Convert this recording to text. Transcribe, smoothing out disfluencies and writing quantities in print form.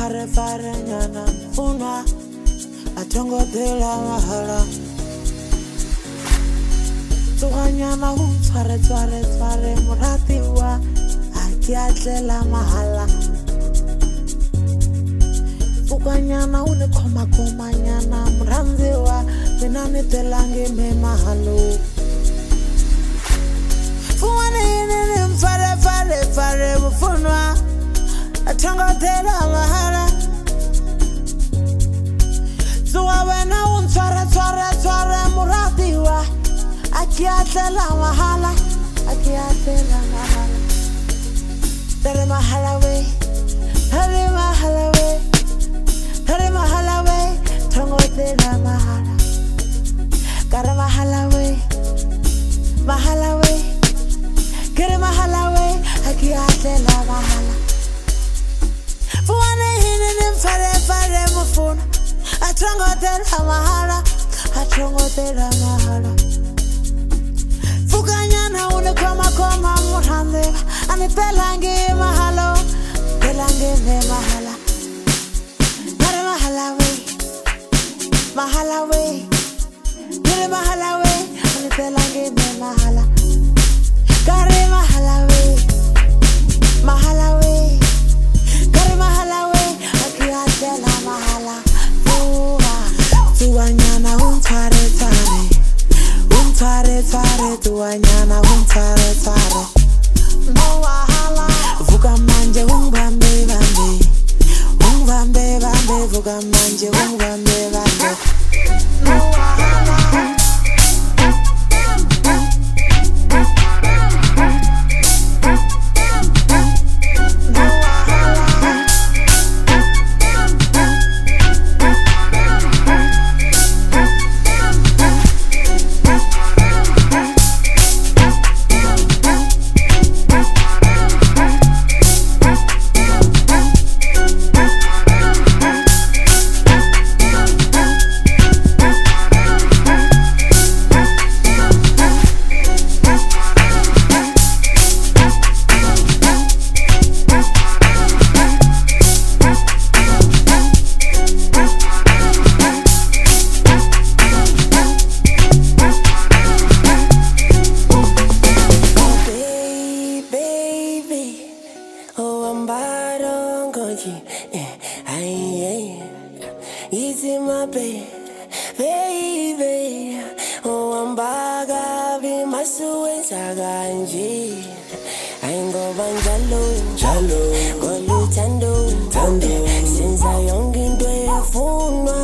fare fare nyana una atongo de la mahala Tsoganyana o tshware tshware tshware moratiwa a ke atlela mahala Tsoganyana o ne khoma khoma nyana morandziwa mina ne telange me mahalo Fuwane ne mfare fare fare bufunwa atongo de la mahala Tsoganyana o tshware tshware tshware moratiwa Akiatela mahala, akiatela mahala. Tere mahala we, tere mahala we, tere mahala we. Tongo tela mahala, kara mahala we, mahala we, kere mahala we, akiatela mahala. Fuane hine nimfare fare mufuna, atongo tela mahala, atongo tela mahala. Fukanyana une koma murande ane telange mahalo telange me mahala Nare mahala we Nare mahala we ane telange me mahala Kare mahala we Kare mahala we akiatela mahala Tuwanyana untare tare Tare tare tuanyana tare tare no wahala vuka manje ungwambe bambe vuka manje ungwambe bambe no wahala Easy my baby, oh I'm baga be my suwe saganji. I ain't go banjalo, go lutando, since I young in the phone.